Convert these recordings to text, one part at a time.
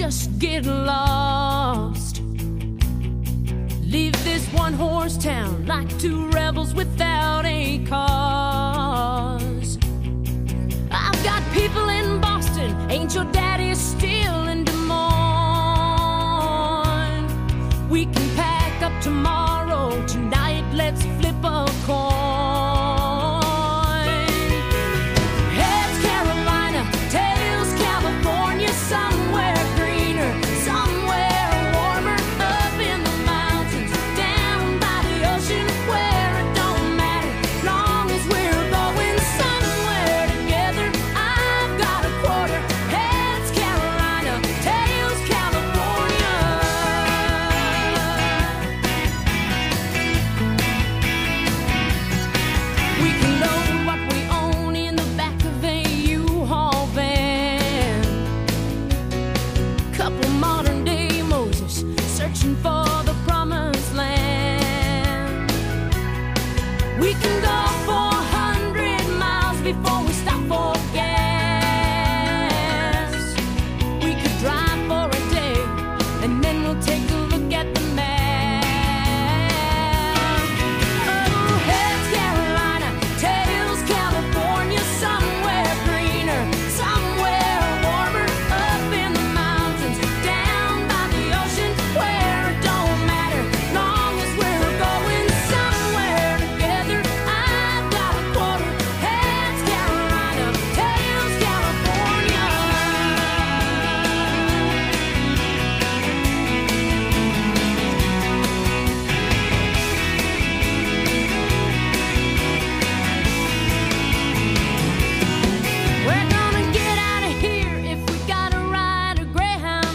just get lost. Leave this one-horse town like two rebels without a cause. I've got people in Boston, ain't your daddy still in Des Moines? We can pack up tomorrow, tonight let's flip a coin. Heads Carolina, tails California, somewhere greener, somewhere warmer, up in the mountains, down by the ocean, where it don't matter, long as we're going somewhere together. I've got a quarter. Heads Carolina, tails California. We can load what we own in the back of a U-Haul van. Couple modern day Moses searching for the promised land. We can go 400 miles before we stop for gas. We could drive for a day and then we'll take a look at the map. Oh, heads Carolina, tails California, somewhere greener, somewhere warmer, up in the mountains, down by the ocean, where it don't matter, long as we're going somewhere together. I've got a quarter. Heads Carolina, tails California. We're gonna get out of here if we gotta ride a Greyhound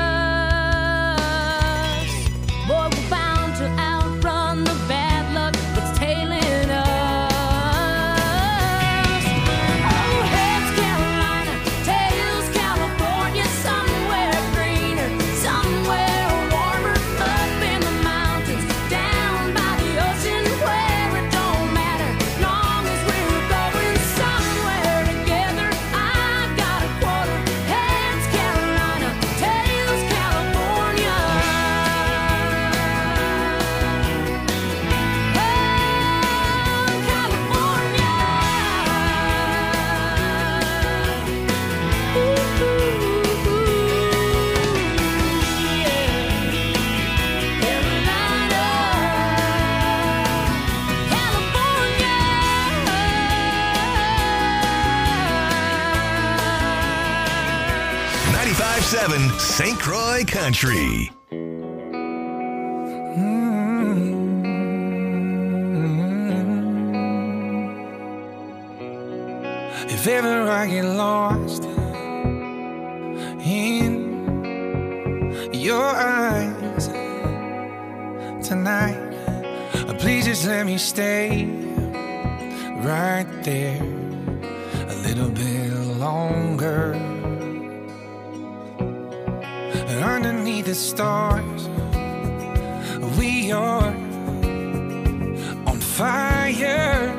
bus. Boy, we're bound to outrun the bad luck that's tailing us. Oh, heads Carolina, tails California, somewhere greener, somewhere warmer, up in the mountains, down by the ocean, where it don't matter, long as we're going somewhere together. I've got a quarter. Heads Carolina, tails California. Oh, California. Ooh, yeah. Carolina, California. 95.7 St. Croix Country. If ever I get lost in your eyes tonight, please just let me stay right there a little bit longer. Underneath the stars, we are on fire.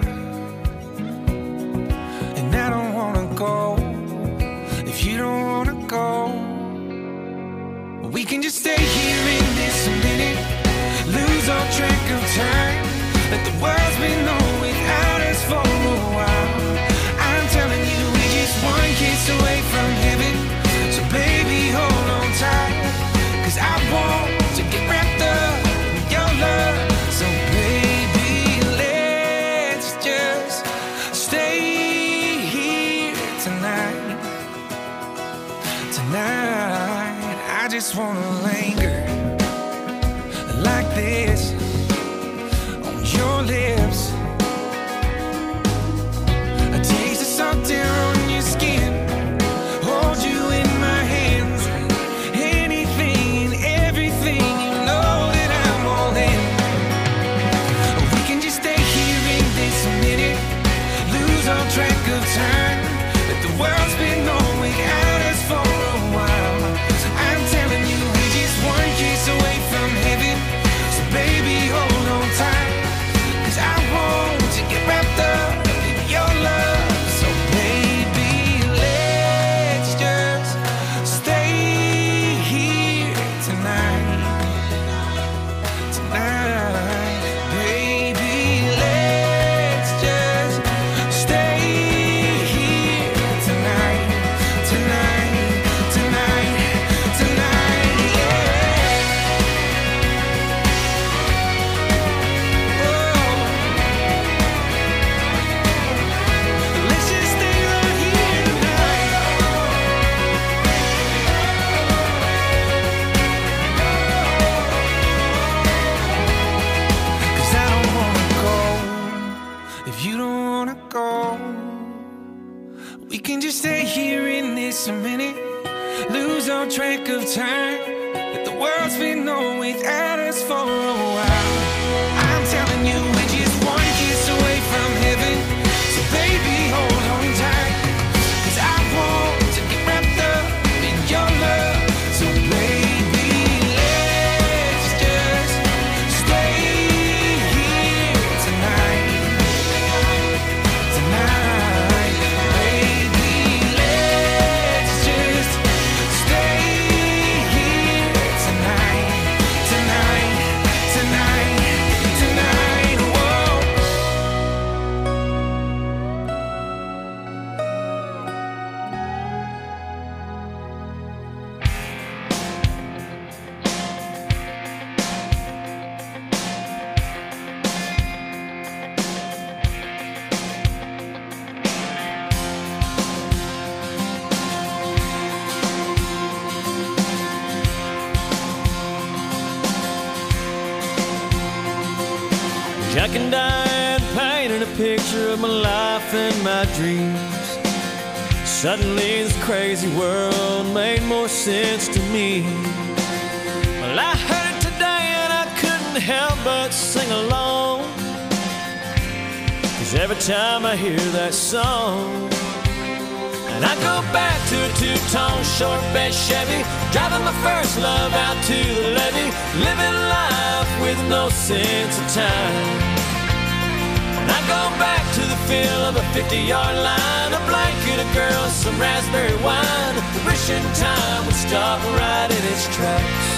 And I don't wanna go if you don't wanna go. We can just stay here in this minute, lose all track of time. Let the world's been on without us for a while. I'm telling you, we're just one kiss away from heaven. So baby, hold on tight, 'cause I want to get wrapped up in your love. So baby, let's just stay here tonight. Tonight, I just wanna linger like this on your lips. I taste the salt air on your skin, hold you in my hands. Anything and everything, you know that I'm all in. We can just stay here in this minute, lose all track of time. Let the world's been on without us for a while. I'm telling you, we're just one kiss away from heaven. So baby, just stay here in this a minute? Lose all track of time. That the world's been on without us for a while. I'm telling you, we're just one kiss away from heaven. So baby, hold on tight. 'Cause I want to get wrapped up in your love. So baby, let's just stay here tonight. Tonight, baby, let's just stay here tonight. Tonight, tonight, tonight, whoa. Jack and Diane painted a picture of my life and my dreams. Suddenly this crazy world made more sense to me. Well, I heard it today and I couldn't help but sing along. 'Cause every time I hear that song, and I go back to a two-tone short bed Chevy, driving my first love out to the levee, living life with no sense of time. And I go back to the feel of a 50-yard line, a blanket, a girl, some raspberry wine, wishing time would stop right in its tracks.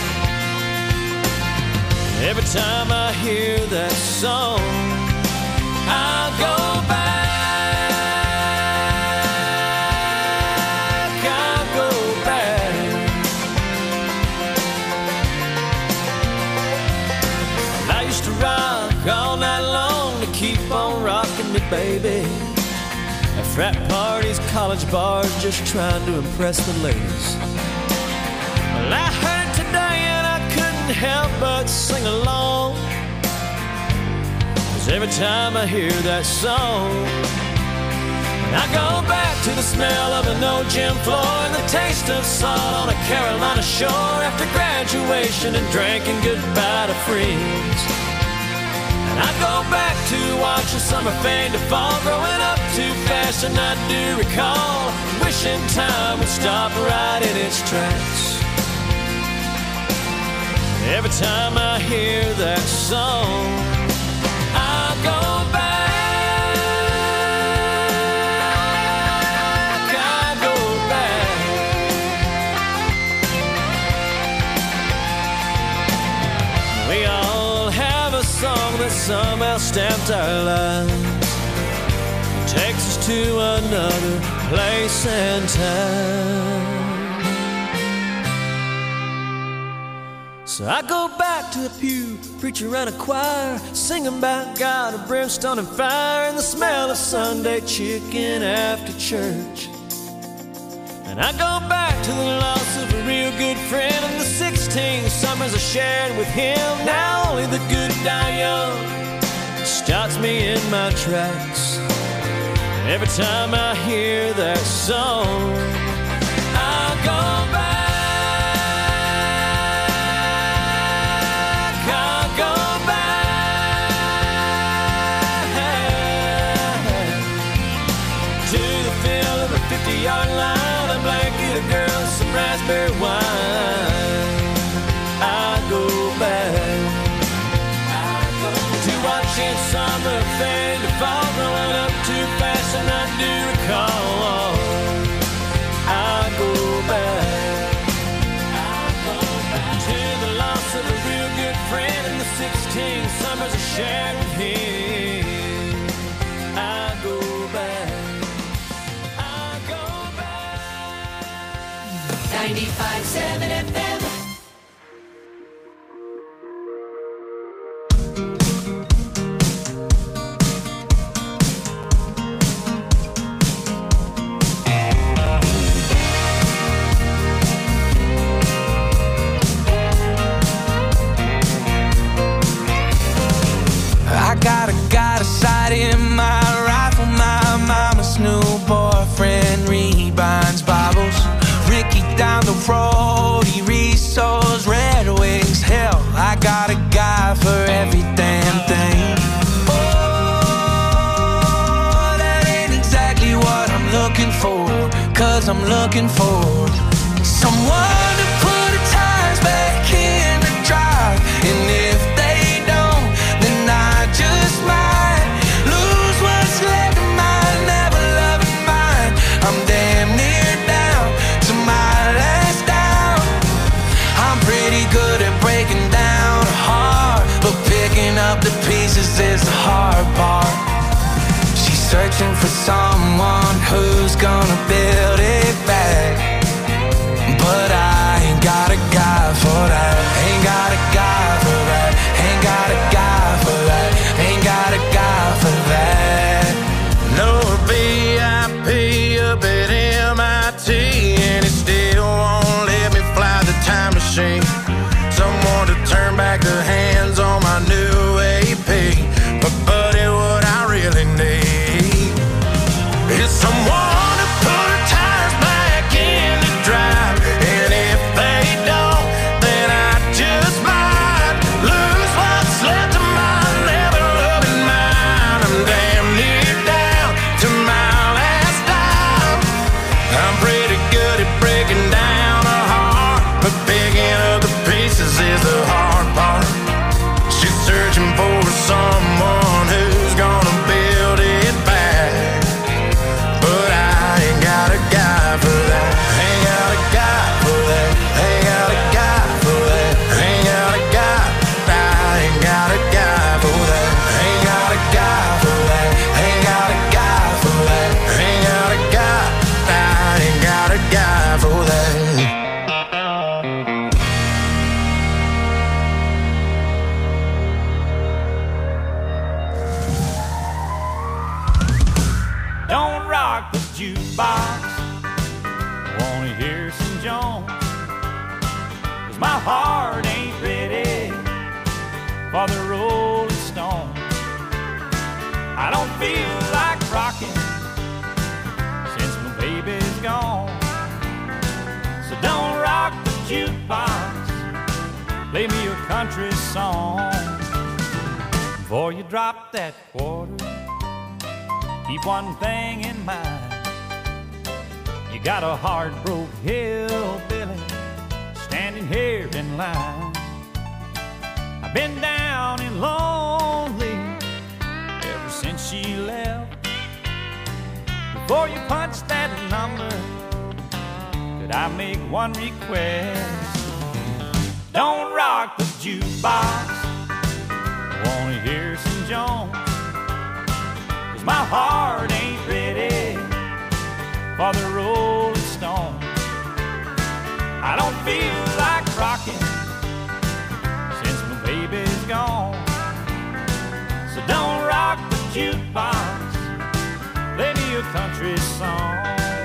Every time I hear that song, I go back. All night long to keep on rocking me, baby. At frat parties, college bars, just trying to impress the ladies. Well, I heard it today and I couldn't help but sing along. 'Cause every time I hear that song, I go back to the smell of an old gym floor and the taste of salt on a Carolina shore after graduation and drinking goodbye to friends. And I go back to watching summer fade to fall, growing up too fast, and I do recall wishing time would stop right in its tracks. Every time I hear that song, I go back, I go back. We all have a song that somehow stamped our lives, takes us to another place and time. So I go back to the pew, preacher and a choir, singing about God of brimstone and fire, and the smell of Sunday chicken after church. And I go back to the loss of a real good friend and the 16 summers I shared with him. Now only the good die young stops me in my tracks. Every time I hear that song, I go back, I go back to the feel of a 50-yard line, a blanket, a girl, some raspberry wine. I go back to watching summer fade to fall, growing up too fast, and I do recall. I go back to the loss of a real good friend and the 16 summers I shared with him. I go back, I go back. 95.7 FM. Got a sight in my rifle, my mama's new boyfriend roadie, resource, Red Wings. Hell, I got a guy for every damn thing. Oh, that ain't exactly what I'm looking for, 'cause I'm looking for someone to put the tires back in the drive. And if they don't, then I just might lose what's left of my never loving mind. I'm damn near down to my last down. I'm pretty good at breaking down a heart, but picking up the pieces is the hard part. She's searching for someone who's gonna build it back, but I ain't got a guy for that. Ain't got a guy for that. Ain't got a guy for that. Ain't got a guy for that. No VIP up at MIT, and it still won't let me fly the time machine. Someone to turn back the hands on my new AP. But buddy, what I really need is someone to put her tires back in the drive. And if they don't, then I just might lose what's left of my never-loving mind. I'm damn near down to my last dime. I'm pretty good at breaking down a heart, but picking up the pieces is the hard part. She's searching for someone who's gonna build it back, but I ain't got a guy for that. Ain't got a guy for that. Ain't got a guy for that. Ain't got a guy. I ain't got a guy for that. Ain't got a guy for that. Ain't got a guy for that. Ain't got a guy. I ain't got a guy for that. Don't rock the jukebox, wanna hear some Jones, 'cause my heart ain't ready for the Rolling Stones. I don't feel like rocking since my baby's gone. So don't rock the jukebox, play me a country song. Before you drop that quarter, keep one thing in mind. You got a heart-broke hillbilly standing here in line. I've been down and lonely ever since she left. Before you punch that number, could I make one request? Don't rock the jukebox, I wanna hear some Jones, 'cause my heart ain't ready for the Rolling Stones. I don't feel like rocking since my baby's gone. So don't rock the jukebox, play me a country song.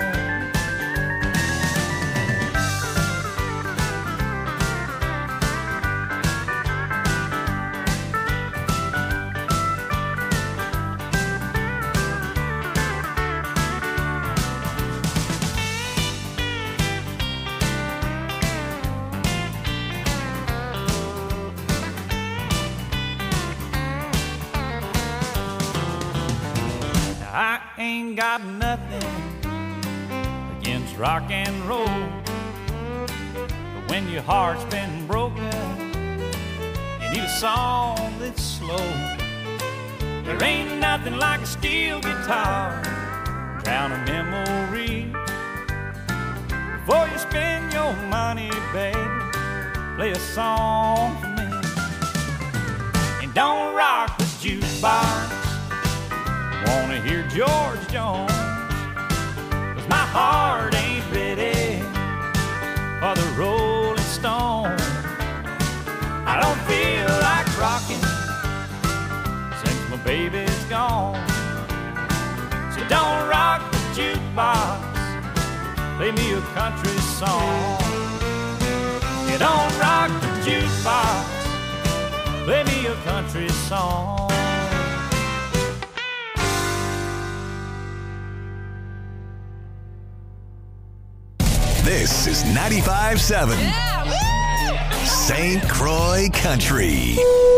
I ain't got nothing against rock and roll, but when your heart's been broken, you need a song that's slow. There ain't nothing like a steel guitar, drown a memory. Before you spend your money, baby, play a song for me. And don't rock the jukebox, wanna hear George Jones, 'cause my heart ain't ready for the Rolling Stones. I don't feel like rocking since my baby's gone. So don't rock the jukebox, play me a country song. You don't rock the jukebox, play me a country song. This This is 95.7 St. Croix Country.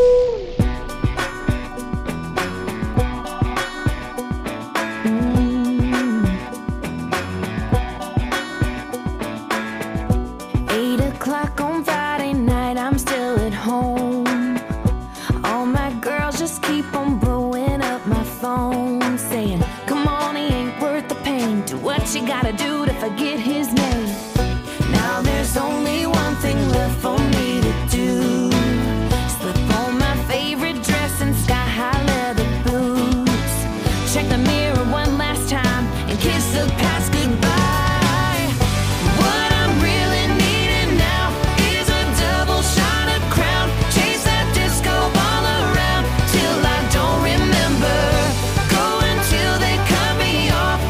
You gotta do to forget his name. Now there's only one thing left for me to do. Slip on my favorite dress and sky-high leather boots. Check the mirror one last time and kiss the past goodbye. What I'm really needing now is a double shot of Crown. Chase that disco ball around till I don't remember. Go until they cut me off.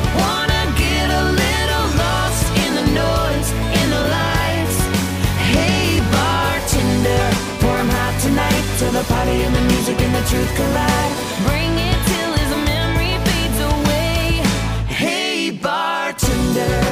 Till the party and the music and the truth collide. Bring it till his memory fades away. Hey bartender,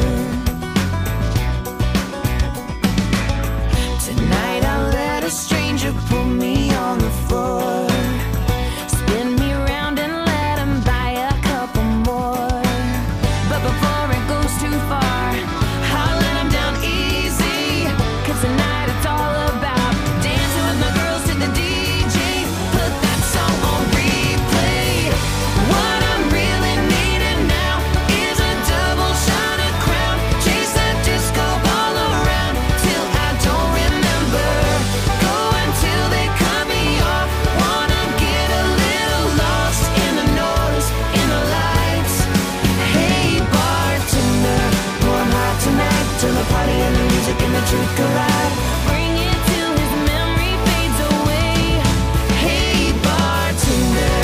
tonight I'll let a stranger pull me on the floor. Spin me around and let him buy a couple more. But before it goes too far, I'll let him down easy. Cause tonight it's all about dancing with my girls to the DJ. Put that song on replay. What I'm really needing now is a double shot of Crown. Chase that disco ball around till I don't remember. Go until they cut me off. Wanna get a little lost in the noise, in the lights. Hey bartender, pour 'em hot tonight till the party and the music and the truth collide. Bring it till his memory fades away. Hey bartender,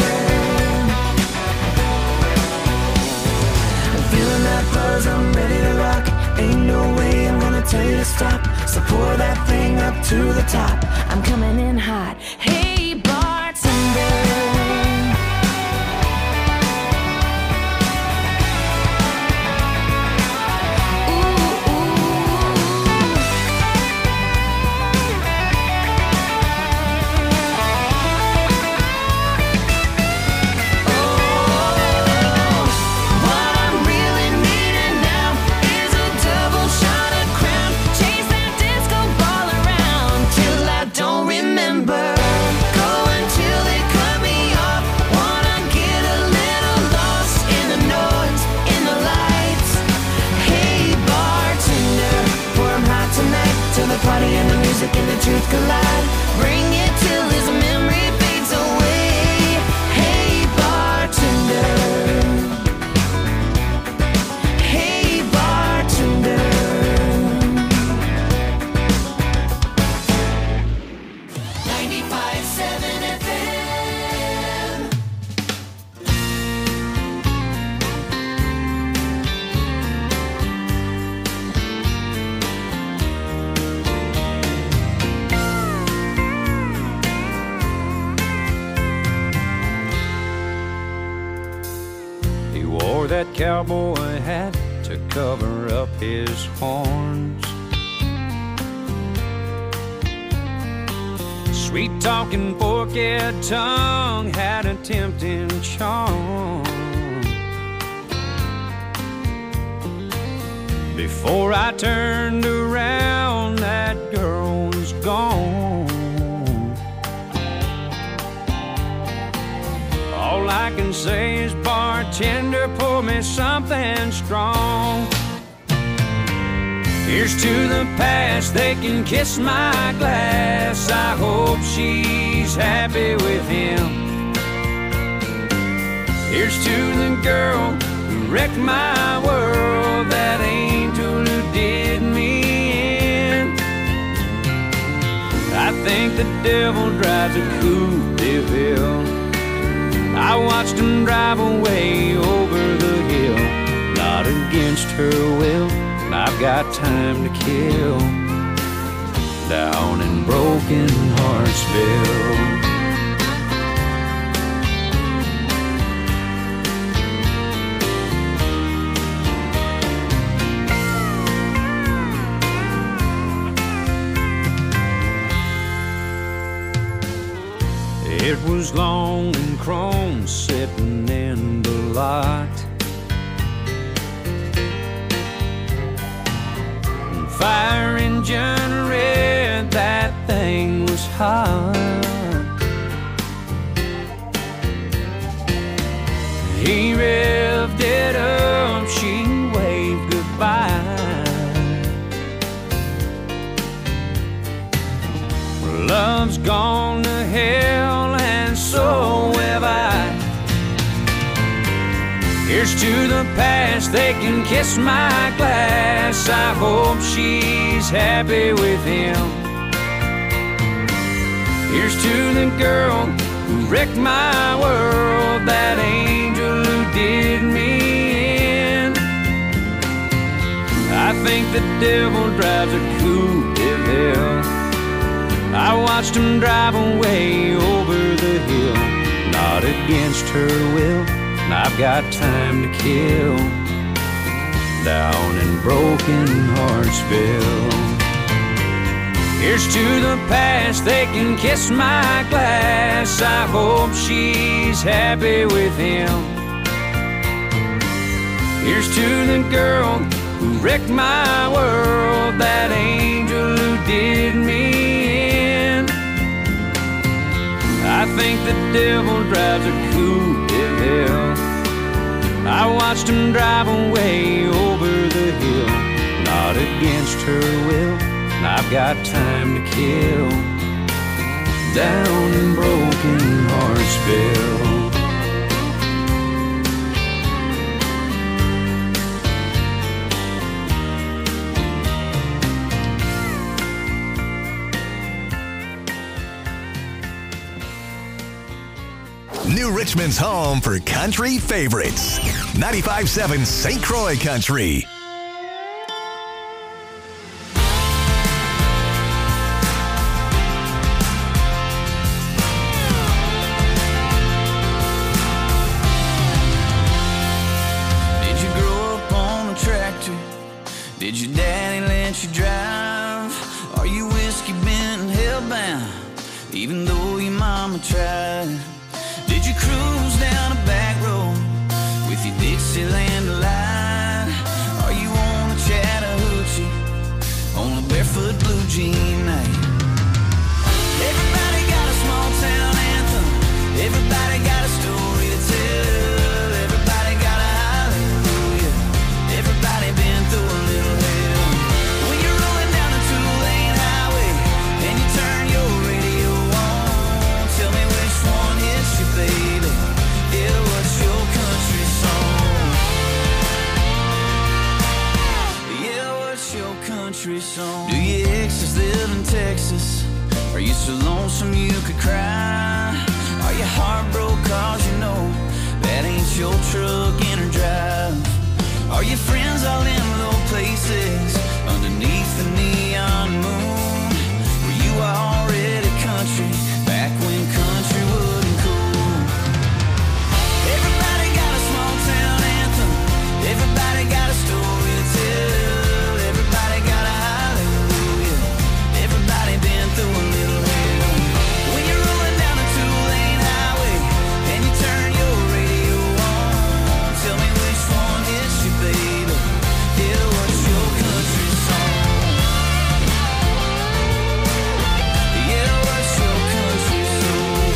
I'm feeling that buzz, I'm ready to rock. Ain't no way I'm gonna tell you to stop. So pour that thing up to the top. I'm coming in hot. Hey bartender. What I'm really needing now is a double shot of Crown. Chase that disco ball around till I don't remember. Go until they cut me off. Wanna get a little lost in the noise, in the lights. Hey bartender, pour 'em hot tonight till the party and the music and the truth collide. Bring it till his memory fades away. Hey bartender. Hey bartender. 95.7 FM. He wore that cowboy hat to cover up his horns. Sweet talking forked tongue had a tempting charm. Before I turned around, that girl was gone. All I can say is, bartender, pour me something strong. Here's to the past, they can kiss my glass. I hope she's happy with him. Here's to the girl who wrecked my world, that angel who did me in. I think the devil drives a coupe de ville. I watched him drive away over the hill, not against her will. I've got time to kill down in Broken Heartsville. shoes long and chrome sitting in the lot. Fire engine red, that thing was hot. He revved it up, she waved goodbye. Love's gone to hell and so have I. Here's to the past, they can kiss my glass. I hope she's happy with him. Here's to the girl who wrecked my world, that angel who did me in. I think the devil drives a coupe de ville. I watched him drive away over the hill, not against her will. I've got time to kill down in Broken Heartsville. Here's to the past, they can kiss my glass. I hope she's happy with him. Here's to the girl who wrecked my world, that angel who did me in. I think the devil drives a coupe de ville. I watched him drive away over the hill, not against her will. I've got time to kill down in Broken Heartsville. New Richmond's home for country favorites. 95.7 St. Croix Country. Did you grow up on a tractor? Did your daddy let you drive? Are you whiskey bent and hellbound, even though your mama tried? Did you cruise down a back road with your Dixieland delight? Are you on a Chattahoochee on a barefoot blue jean night? Everybody got a small town anthem. Everybody got a story to tell. Everybody got a hallelujah. Everybody been through a little hell. When you're rolling down a two-lane highway and you turn your radio on, tell me which one hits you, baby. Yeah, what's your country song? Yeah, what's your country song? Do your exes live in Texas? Are you so lonesome you could cry? Are you heartbroken cause you know that ain't your truck in or drive? Are your friends all in low places underneath the neon moon? Were you already country back when country wasn't cool? Everybody got a small town anthem. Everybody got a story to tell. Everybody got a hallelujah. Everybody been through a little hell. When you're rolling down a two-lane highway and you turn your radio on, tell me which one hits you, baby. Yeah, what's your country song? Yeah, what's your country song?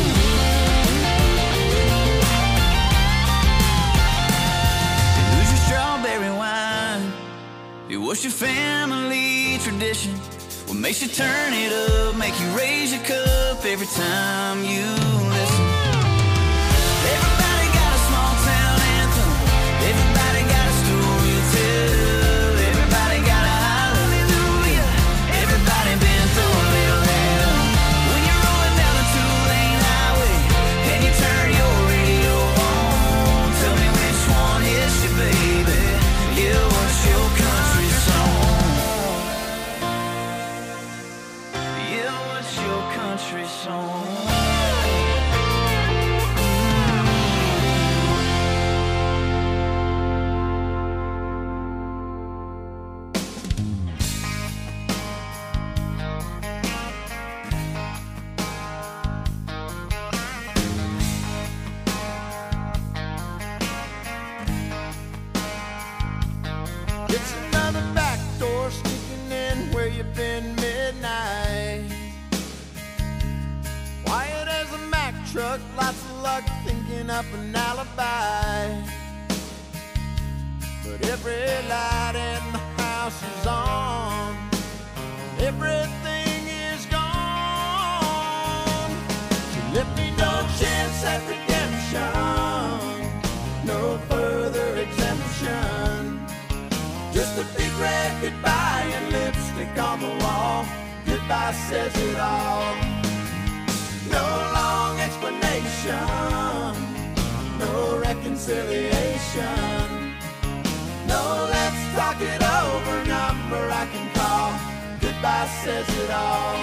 And who's your strawberry wine? Yeah, what's your family tradition? What makes you turn it up, make you raise your cup every time you listen? Everybody got a small town anthem. Everybody got a story to tell. Everybody got a hallelujah. Everybody been through a little hell. When you're rolling down a two-lane highway and you turn your radio on, tell me which one hits you, baby. Yeah, what's your country song? Yeah, what's your country song? luck thinking up an alibi. But every light in the house is on. Everything is gone. She left me no chance at redemption, no further exemption. Just a big red goodbye and lipstick on the wall. Goodbye says it all. No long explanation, no reconciliation. No, let's talk it over, number I can call. Goodbye says it all.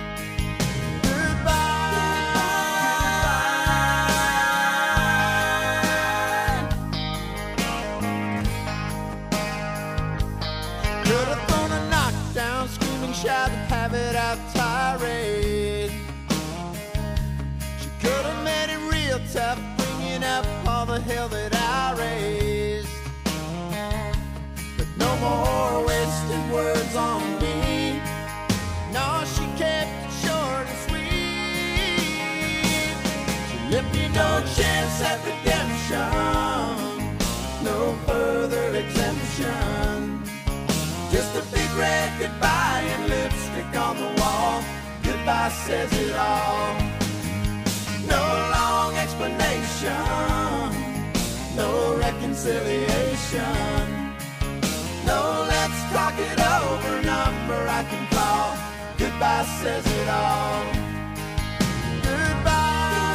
Goodbye. Could have thrown a knockdown, screaming, shout, have it out tirade. She could have made it real tough, bringing up all the hell that I raised. No more wasted words on me. No, she kept it short and sweet. She left me no chance at redemption, no further exemption. Just a big red goodbye and lipstick on the wall. Goodbye says it all. No long explanation, no reconciliation. No, let's talk it over, number I can call. Goodbye says it all. Goodbye.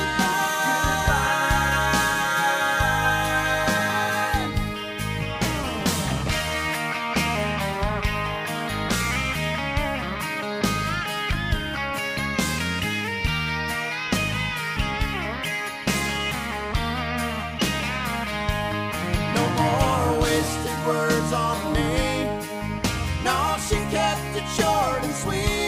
No more wasted words on me. No, she kept it short and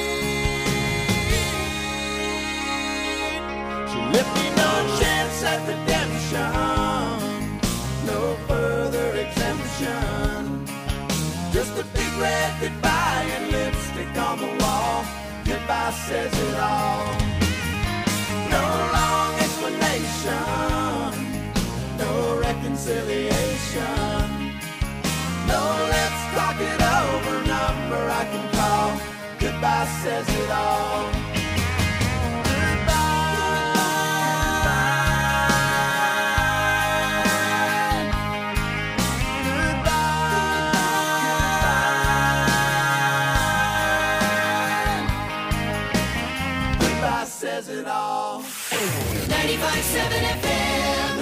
sweet. She left me no chance at redemption, no further exemption. Just a big red goodbye and lipstick on the wall. Goodbye says it all. No long explanation, no reconciliation. No, let's talk it over, number I can call. Goodbye says it all. Goodbye says it all. 95.7 FM.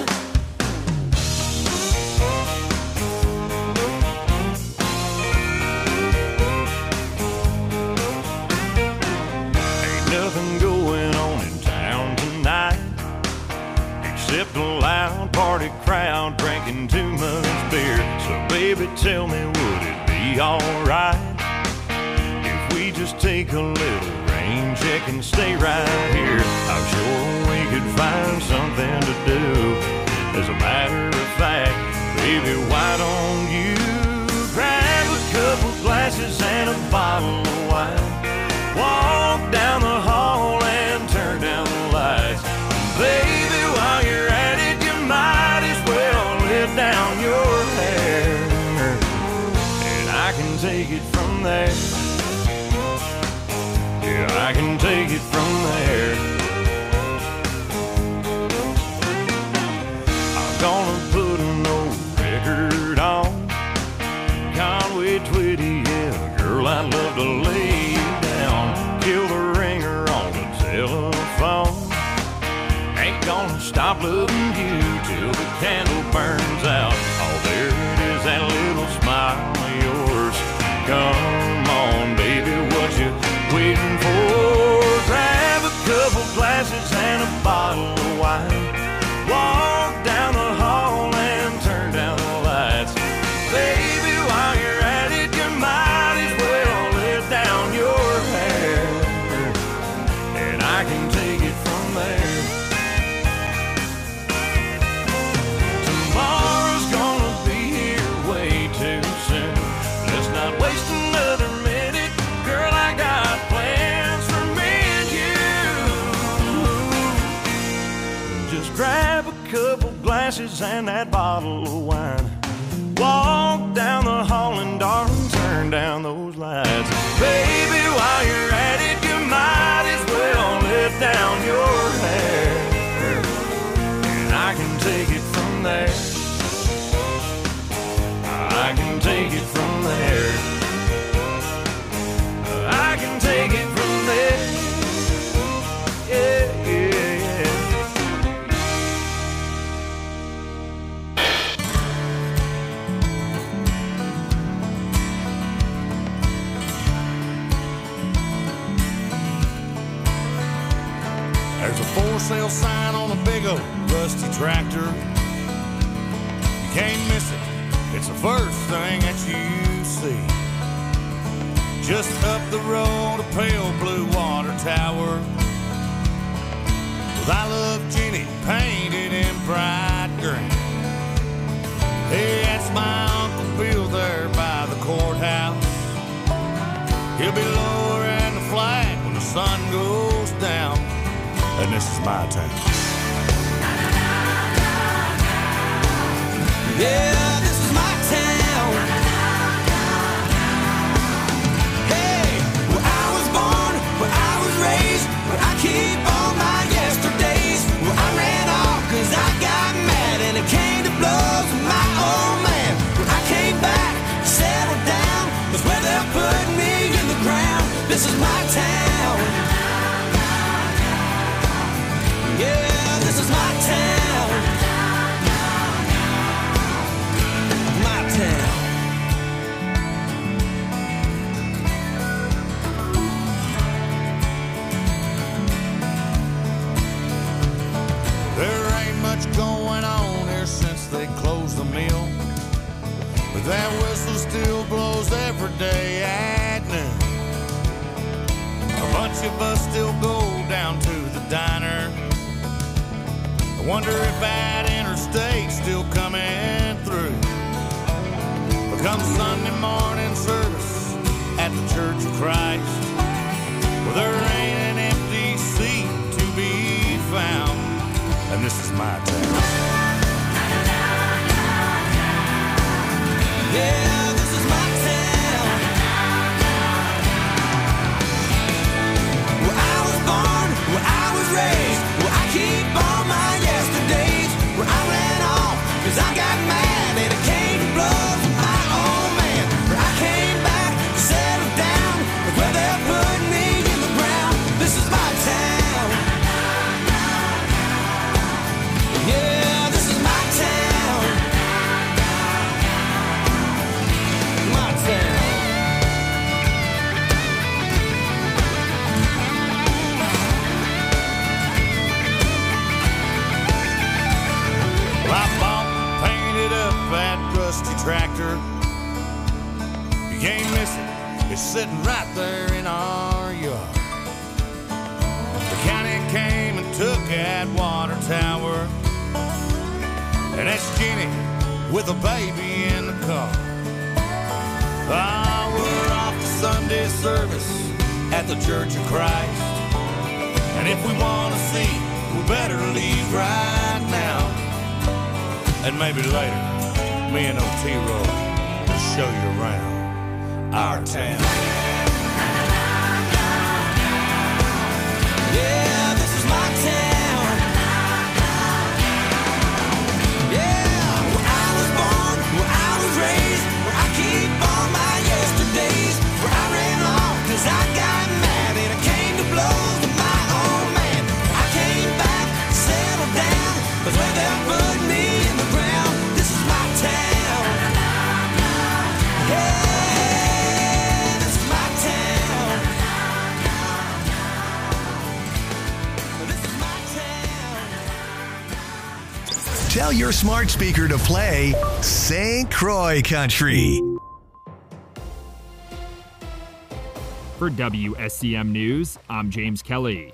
Nothing going on in town tonight except a loud party crowd drinking too much beer. So baby, tell me, would it be alright if we just take a little rain check and stay right here? I'm sure we could find something to do. As a matter of fact, baby, why don't you grab a couple glasses and a bottle of wine? Walk down the hall and turn down the lights. Baby, while you're at it, you might as well let down your hair, and I can take it from there. Yeah, I can take it from there. I'm gonna put an old record on Conway Twitty, yeah, girl, I'd love to lay you down. Kill the ringer on the telephone. Ain't gonna stop loving you till the candle burns out. Oh, there it is, that little smile of yours. Come on, baby, what you waiting for? Grab a couple glasses and a bottle of wine. Walk down the hall and turn down the lights. Baby, while you're at it, you might as well let down your hair, and I can take it from there. Tomorrow's grab a couple glasses and that bottle of wine. Walk down the hall and darling, turn down those lights. Baby, while you're at it, you might as well let down your hair, and I can take it from there. I can take it from there. I can take it from there. Yeah, yeah, yeah. There's a for sale sign on a big old rusty tractor. You can't miss it. It's the first thing that you see. Just up the road, a pale blue water tower with I Love Jenny painted in bright green. Hey, that's my Uncle Bill there by the courthouse. He'll be lowering the flag when the sun goes down. And this is my town. Yeah, this is my town. Hey, where I was born, where I was raised, where I keep all my yesterdays. Where I ran off cause I got mad and it came to blows with my old man. Where I came back, settled down, was where they're putting me in the ground. This is my town. Yeah, this is my town. My town. There ain't much going on here since they closed the mill, but that whistle still blows every day at noon. A bunch of us still go down to the diner. I wonder if that interstate's still coming through. But come Sunday morning service at the Church of Christ, well, there ain't an empty seat to be found. And this is my town. Yeah, this is my town. Where I was born, where I was raised, where I keep all my yesterdays. Where I ran off cause I got mad and it came to blows with my old man. Where I came back, settled down, with where they're putting me in the ground. This is my town. Yeah, this is my town. My town. Well, I bought and painted up that rusty tractor. You can't miss it. It's sitting right there in our yard. The county came and took that water tower, and that's Jenny with a baby in the car. Ah, we're off to Sunday service at the Church of Christ, and if we want to see, we better leave right now. And maybe later, me and O-T-Roy will show you around our town. Yeah, this is my town. Yeah, where I was born, where I was raised, where I keep all my yesterdays. Where I ran off cause I got mad and it came to blows with my old man. I came back, settled down, was where they're putting me in the ground. This is my town. Yeah, this is my town. This is my town. Tell your smart speaker to play St. Croix Country. For WSCM News, I'm James Kelly.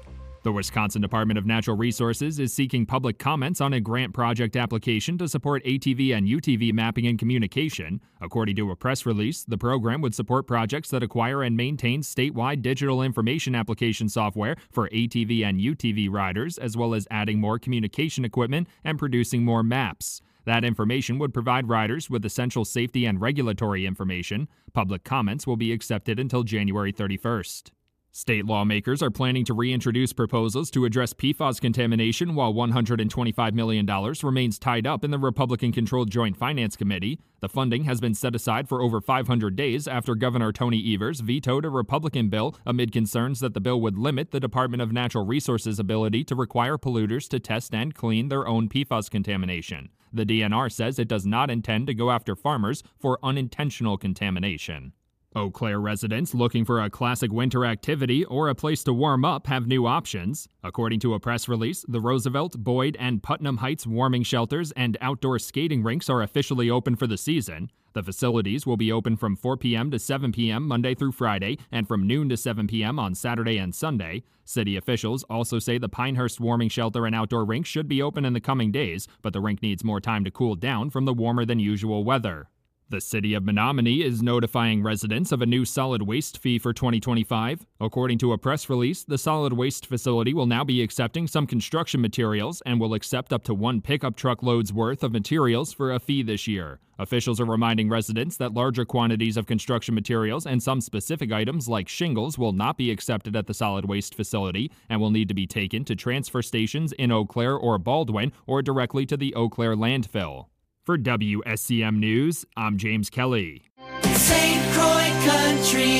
The Wisconsin Department of Natural Resources is seeking public comments on a grant project application to support ATV and UTV mapping and communication. According to a press release, the program would support projects that acquire and maintain statewide digital information application software for ATV and UTV riders, as well as adding more communication equipment and producing more maps. That information would provide riders with essential safety and regulatory information. Public comments will be accepted until January 31st. State lawmakers are planning to reintroduce proposals to address PFAS contamination while $125 million remains tied up in the Republican-controlled Joint Finance Committee. The funding has been set aside for over 500 days after Governor Tony Evers vetoed a Republican bill amid concerns that the bill would limit the Department of Natural Resources' ability to require polluters to test and clean their own PFAS contamination. The DNR says it does not intend to go after farmers for unintentional contamination. Eau Claire residents looking for a classic winter activity or a place to warm up have new options. According to a press release, the Roosevelt, Boyd, and Putnam Heights warming shelters and outdoor skating rinks are officially open for the season. The facilities will be open from 4 p.m. to 7 p.m. Monday through Friday and from noon to 7 p.m. on Saturday and Sunday. City officials also say the Pinehurst warming shelter and outdoor rink should be open in the coming days, but the rink needs more time to cool down from the warmer than usual weather. The city of Menominee is notifying residents of a new solid waste fee for 2025. According to a press release, the solid waste facility will now be accepting some construction materials and will accept up to 1 pickup truck load's worth of materials for a fee this year. Officials are reminding residents that larger quantities of construction materials and some specific items like shingles will not be accepted at the solid waste facility and will need to be taken to transfer stations in Eau Claire or Baldwin or directly to the Eau Claire landfill. For WSCM News, I'm James Kelly. St. Croix Country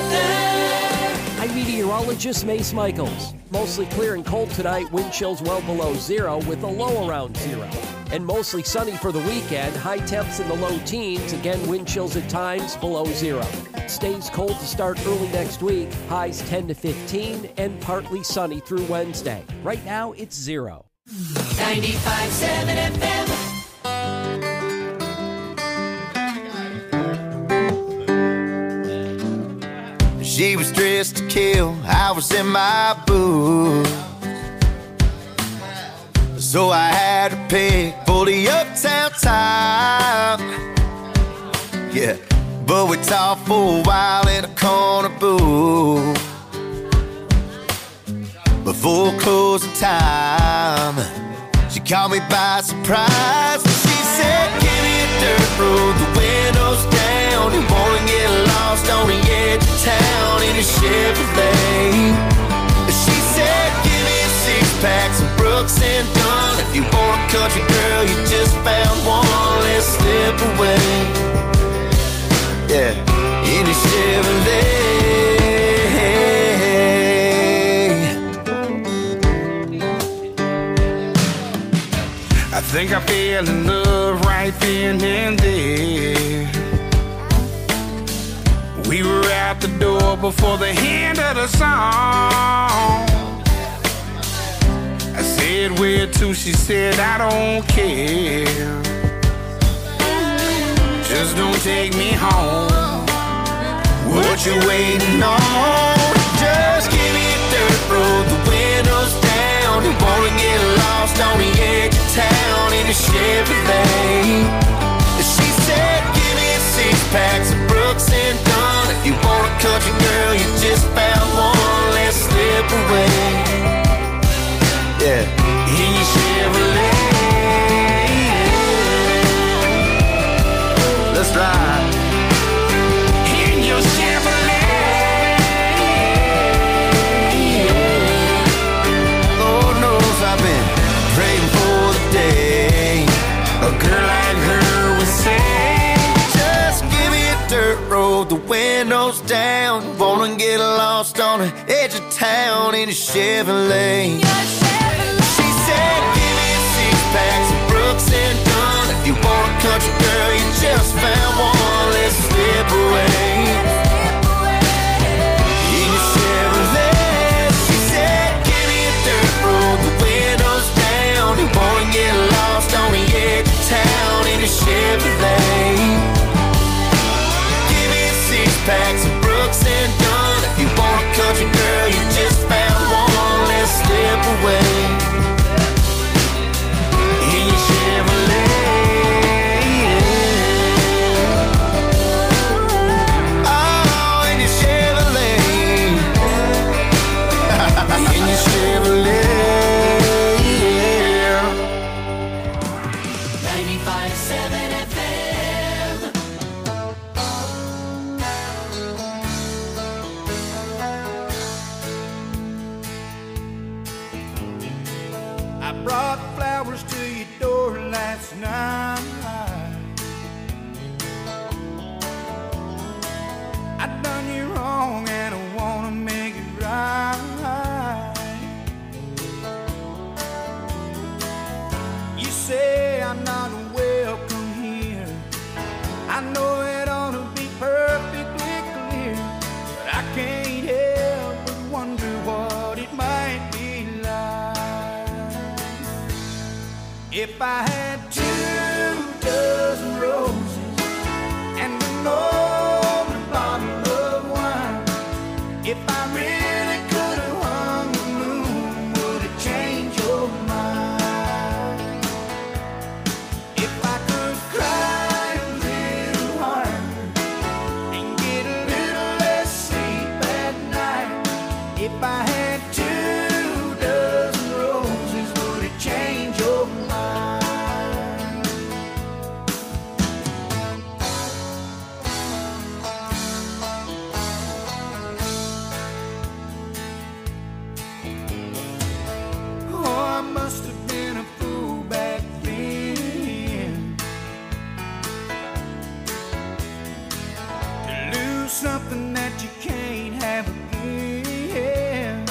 weather. I'm meteorologist Mace Michaels. Mostly clear and cold tonight, wind chills well below zero with a low around zero. And mostly sunny for the weekend, high temps in the low teens, again wind chills at times below zero. Stays cold to start early next week, highs 10 to 15, and partly sunny through Wednesday. Right now, it's 0. 95.7 FM. She was dressed to kill, I was in my booth. So I had to pick for the uptown time. Yeah, but we talked for a while in a corner booth. Before closing time, she caught me by surprise. She said, give me a dirt road, the windows down. You wanna get lost on the edge of town in a Chevrolet. She said, give me a 6-pack, some Brooks and Dunn. If you want a country girl, you just found one, let's slip away. Yeah, in a Chevrolet. I think I fell in love right then and there. We were out the door before the end of the song. I said, where to? She said, I don't care. Just don't take me home. What you waiting on? Just give me a dirt road, the windows down. You wanna get lost on the edge of town in a Chevrolet. She said, give me a 6-pack, some Brooks and Dunn. If you want a country girl, you just found one, let's slip away. Yeah, in your Chevrolet. Let's ride. In your Chevrolet. Lord knows I've been praying for the day a girl like her would say, just give me a dirt road, the windows down. Wanna get lost on the edge of town in a Chevrolet. She said, give me a 6-pack, some Brooks and Dunn. If you want a country girl, you just found one, let's slip away. In a Chevrolet. She said, give me a dirt road, the windows down. You wanna get lost on the edge of town in a Chevrolet. Give me a 6-pack, some Brooks and Dunn. If you want a country girl, you just found one, let's stay 95.7 FM. I brought flowers to your door last night. I done you wrong and I wanna make it right. You say I'm not welcome here. I know it ought to be perfectly clear, but I can't help but wonder what it might be like if I had 2 dozen roses and an open bottle of wine. If I really could have hung the moon, would it change your mind? If I could cry a little harder and get a little less sleep at night. If I had 2 dozen roses, would it change your mind? Oh, I must have been a fool back then to lose something that you can't have again.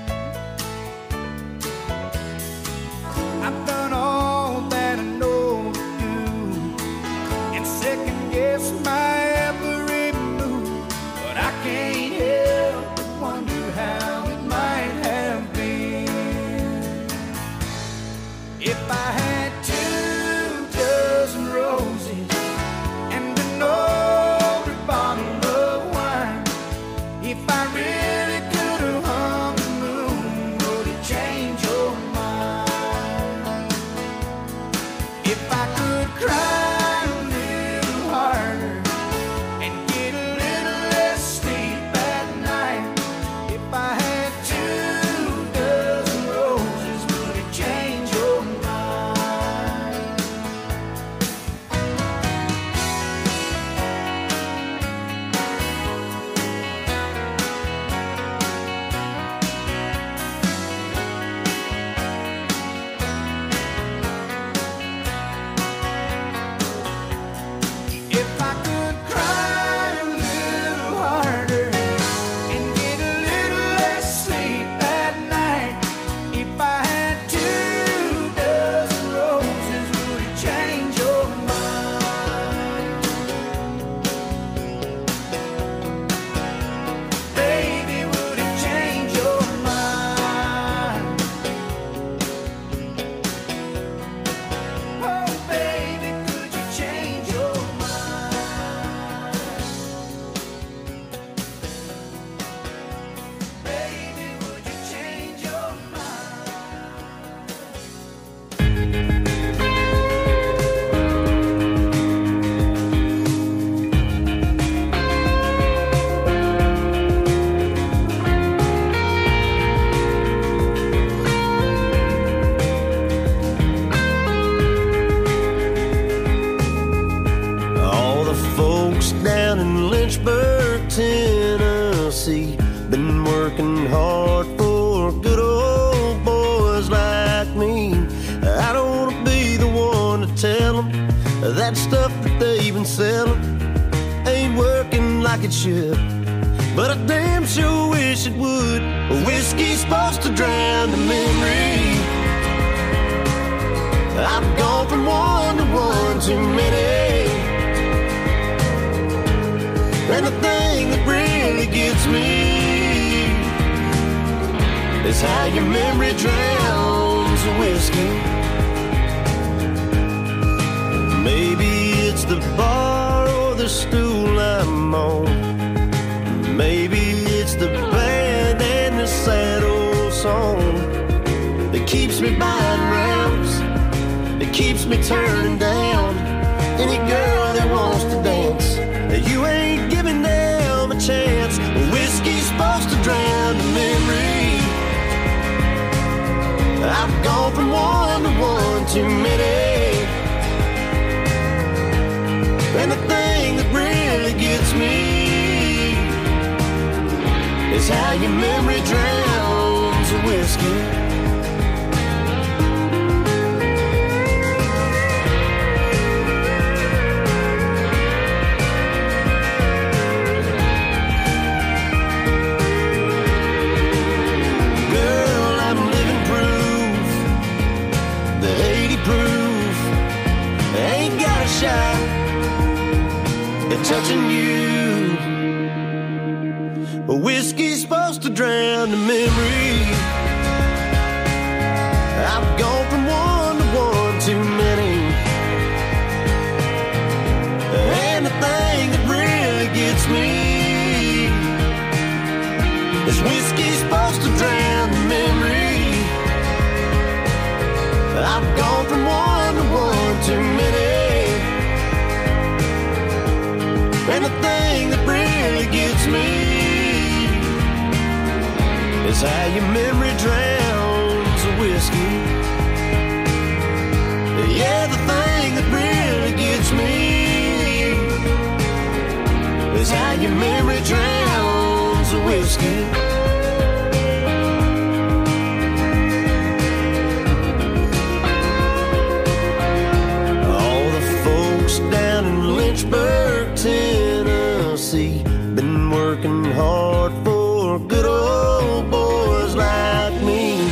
I've done all that I know to do and second guess my every move, but I can't help but wonder how it might have been if I had 2 dozen roses and an older bottle of wine. If I really could have hung the moon, would it change your mind? If I could cry a little harder and get a little less sleep at night. If I had 2 dozen roses, would it change your mind? If I could cry a little harder and get a little less sleep at night. If I had 2 dozen roses, would it change your mind? Baby, would it change your mind? Oh, baby, could you change your mind? Baby, would you change your All the folks down in Lynchburg, Tennessee, been working hard for good old boys like me. I don't want to be the one to tell them that stuff that they've been selling ain't working like it should, but I damn sure wish it would. Whiskey's supposed to drown the memory. I've gone from one to one too many, and the thing that really gets me is how your memory drowns the whiskey. Maybe it's the bar or the stool I'm on. Maybe it's the band and the sad old song that keeps me buying rounds, that keeps me turning down any girl that wants to dance. You ain't giving them a chance. Whiskey's supposed to drown the memory. I've gone from one to one too many, And the thing that really gets me is how your memory drowns the whiskey. Touching you, but whiskey's supposed to drown the memory. I've gone from one to one too many, and the thing that really gets me is whiskey's supposed to drown the memory. I've gone from one to one too many. And the thing that really gets me is how your memory drowns the whiskey. Yeah, the thing that really gets me is how your memory drowns the whiskey. Down in Lynchburg, Tennessee, been working hard for good old boys like me.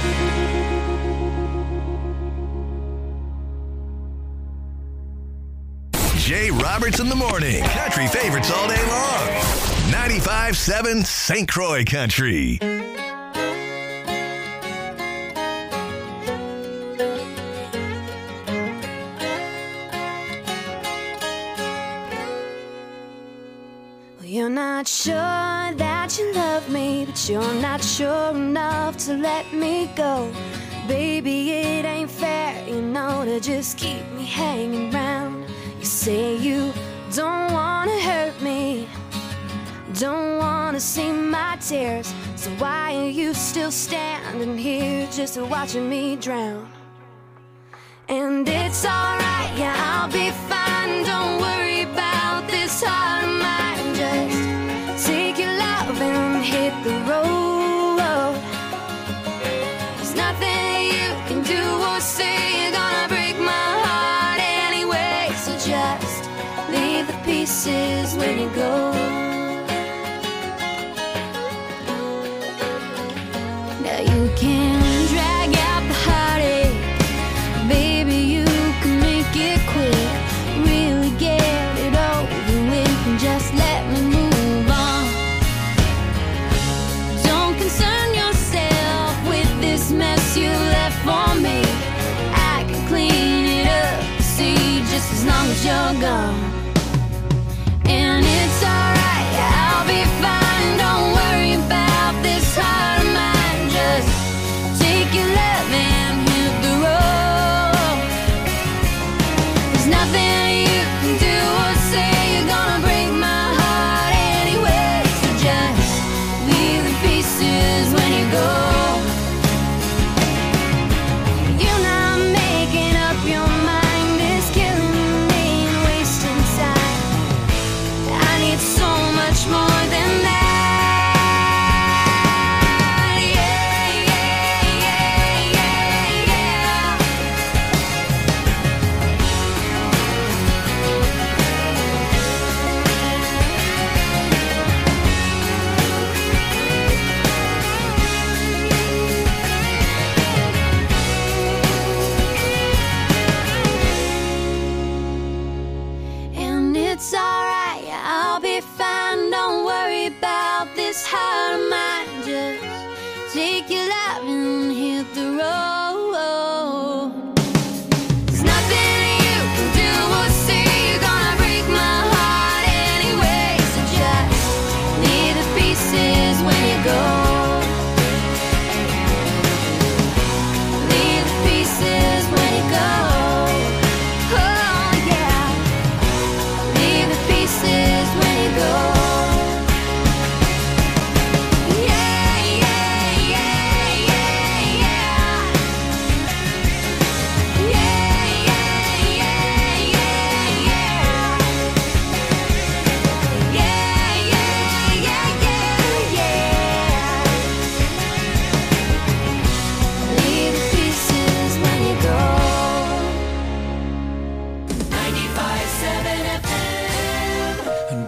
Jay Roberts in the morning. Country favorites all day long. 95.7 St. Croix Country. You're not sure that you love me, but you're not sure enough to let me go. Baby, it ain't fair, you know, to just keep me hanging round. You say you don't wanna hurt me, don't wanna see my tears, so why are you still standing here just watching me drown? And it's alright, yeah, I'll be fine, don't worry about this heart of mine. Just take your love and hit the road. There's nothing you can do or say, you're gonna break my heart anyway. So just leave the pieces when you go. Now you can drag out the heartache, baby, you can make it quick. Really get it over with and just let me move on. Don't concern yourself with this mess you left for me. I can clean it up, see, just as long as you're gone. And it's alright, I'll be fine, don't worry about this heart of mine. Just take your love and hit the road. There's nothing you can do or say, you're gonna break my heart anyway. So just leave the pieces when you go. You're not making up your mind, it's killing me and wasting time. I need so much more than that. Yeah, yeah, yeah, yeah, yeah.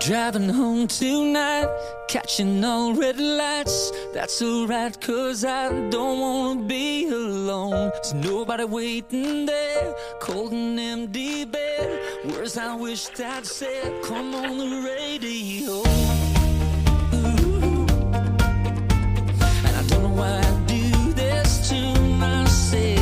Driving home tonight, catching all red lights. That's alright, cause I don't wanna be alone. There's nobody waiting there, cold and empty bed. Words I wished I'd said, come on the radio. Ooh. And I don't know why I do this to myself.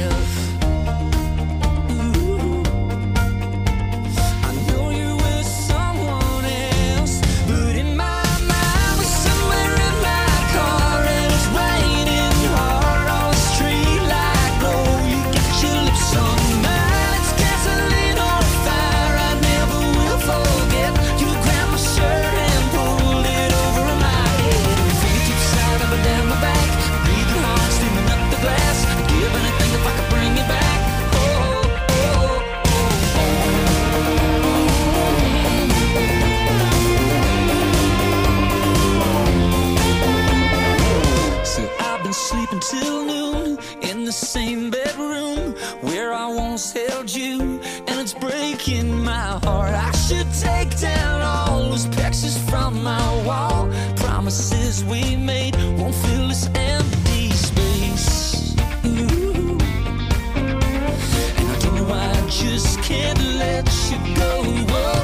Sleeping till noon in the same bedroom where I once held you, and it's breaking my heart. I should take down all those pictures from my wall. Promises we made won't fill this empty space. Ooh. And I don't know why I just can't let you go. Whoa.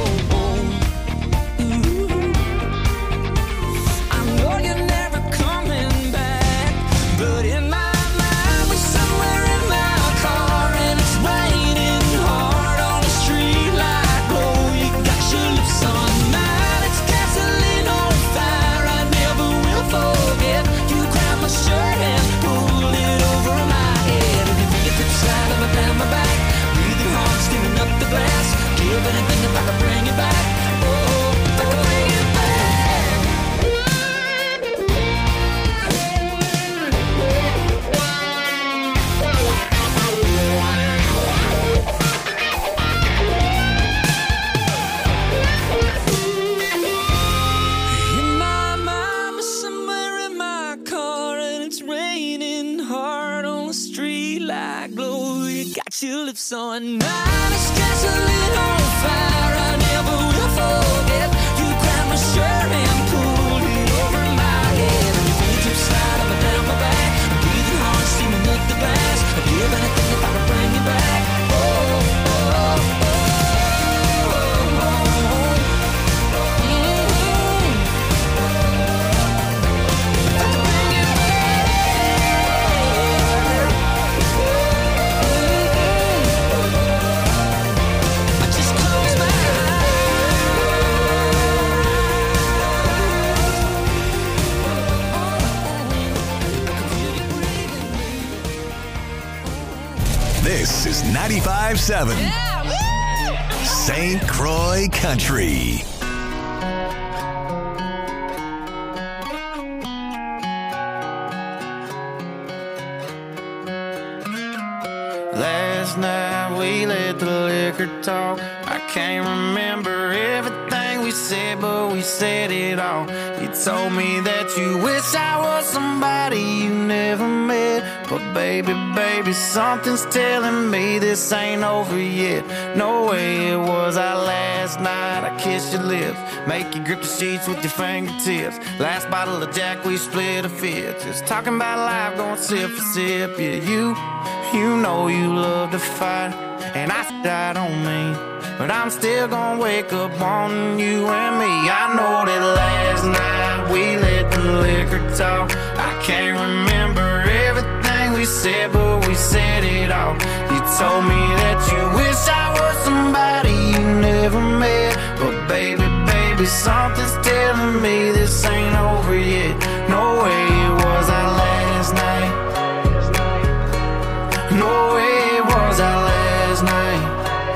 Anything if I could bring it back. Oh, if I could bring it In my mind, somewhere in my car, and it's raining hard on the street like glow. You got your lips on mine, it's gasoline on fire. I never will forget. You grabbed my shirt and pulled it over my head. And your fingertips slide up and down my back. I'm breathing hard, steaming up the glass. I'd give anything if I could bring you back. Oh, oh, oh, oh, If I could bring you back. I just close my This is 95.7 St. Croix Country. Last night we let the liquor talk. I can't remember everything we said, but we said it all. You told me that you wish I was somebody you never met. But baby, baby, something's telling me this ain't over yet. No way it was our last night. I kissed your lips, make you grip the sheets with your fingertips. Last bottle of Jack, we split a fifth. Just talking about life, going sip for sip. Yeah, you know you love to fight, and I don't mean, but I'm still gonna wake up on you and me. I know that last night we let the liquor talk. I can't remember everything we said, but we said it all. You told me that you wish I was somebody you never met. But baby, baby, something's telling me this ain't over yet. No way it was our last night. No way it was our last night.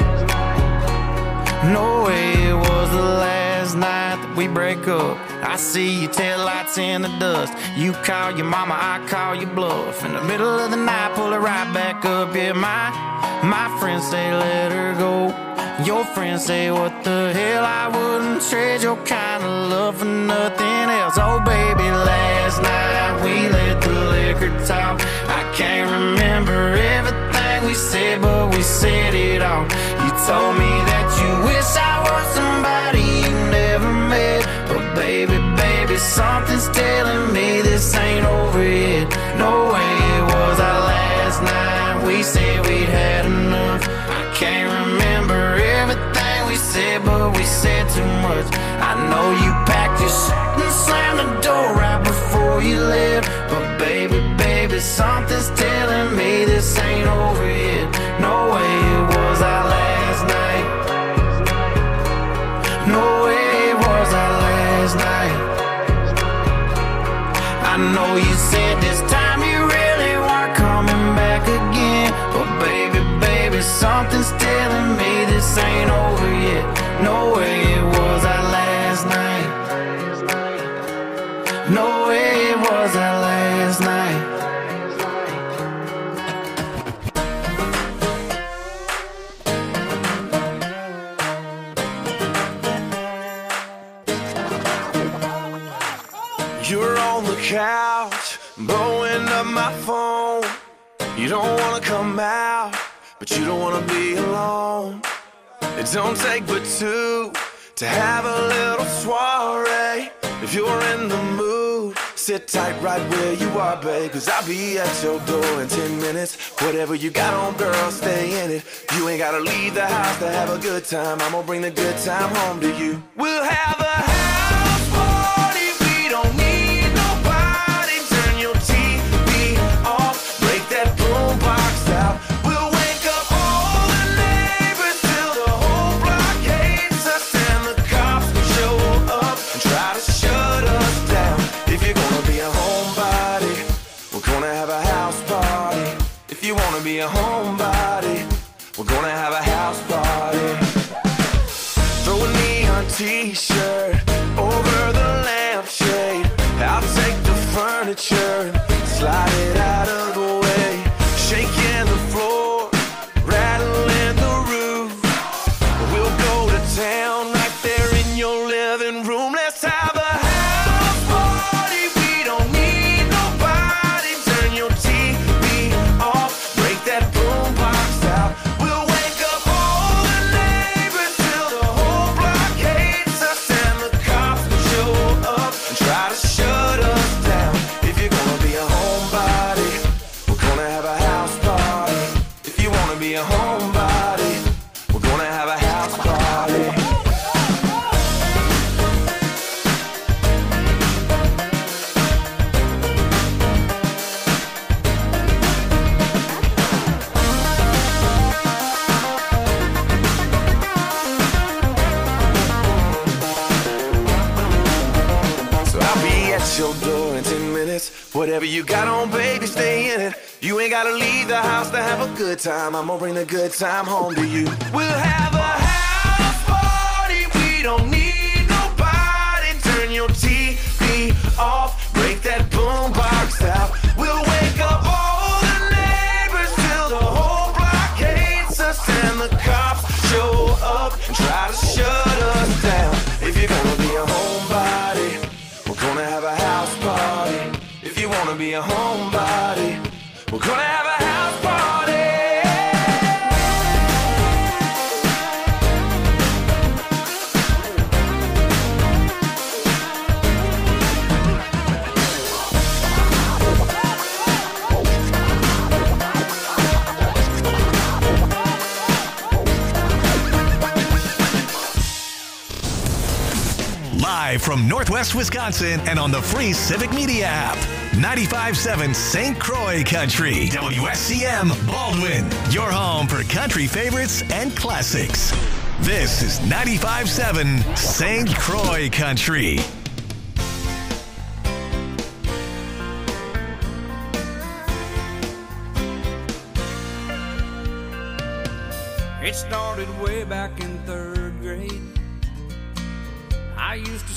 No way it was the last night that we break up. I see your taillights in the dust. You call your mama, I call your bluff. In the middle of the night, pull her right back up. Yeah, my friends say let her go. Your friends say what the hell, I wouldn't trade your kind of love for nothing else. Oh baby, last night we let the liquor talk. I can't remember everything we said, but we said it all. You told me that you wish I was somebody you never something's telling me this ain't over yet. No way it was our last night. We said we'd had enough. I can't remember everything we said, but we said too much. I know you packed your shit and slammed the door right before you left. But baby, baby, something's telling me this ain't over yet. No way it was our last night. No way it was our last night. I know you said this time you really weren't coming back again. But baby, baby, something's telling me this ain't over yet. No way it was our last night. No way it was our last night. You're on the couch, blowing up my phone. You don't wanna come out, but you don't wanna be alone. It don't take but two to have a little soiree. If you're in the mood, sit tight right where you are, babe, 'cause I'll be at your door in 10 minutes. Whatever you got on, girl, stay in it. You ain't gotta leave the house to have a good time. I'm gonna bring the good time home to you. We'll have a house party. We don't need nobody. Turn your TV off. Break that boombox out. We'll wake up all the neighbors till the whole block hates us, and the cops will show up and try to shut us down. If you're gonna be a homebody, we're gonna have a house party. If you wanna be a homebody, we're gonna have a house party. Throw a neon t-shirt over the lampshade. I'll take the furniture and slide it out of the way. Shaking the floor, rattling the roof. We'll go to town right there in your living room. Let's have a house party. We don't need nobody. Turn your TV off. Break that boombox out. We'll wake up all the neighbors till the whole block hates us, and the cops will show up and try to shut us down. If you're gonna be a homebody, we're gonna have a house party. If you wanna be a homebody, we're gonna have a house party. So I'll be at your door in 10 minutes. Whatever you got on, baby, stay in it. You ain't gotta leave the house to have a good time. I'm gonna bring the good time home to you. We'll have a house party. We don't need nobody. Turn your TV off. Break that boombox out. We'll wake up all the neighbors till the whole block hates us, and the cops show up and try to shut us down. If you're gonna be a homebody, we're gonna have a house party. If you wanna be a homebody, we're gonna have a house party. Live from Northwest Wisconsin and on the free Civic Media app. 95.7 St. Croix Country. WSCM Baldwin. Your home for country favorites and classics. This is 95.7 St. Croix Country. It started way back in 3rd grade. I used to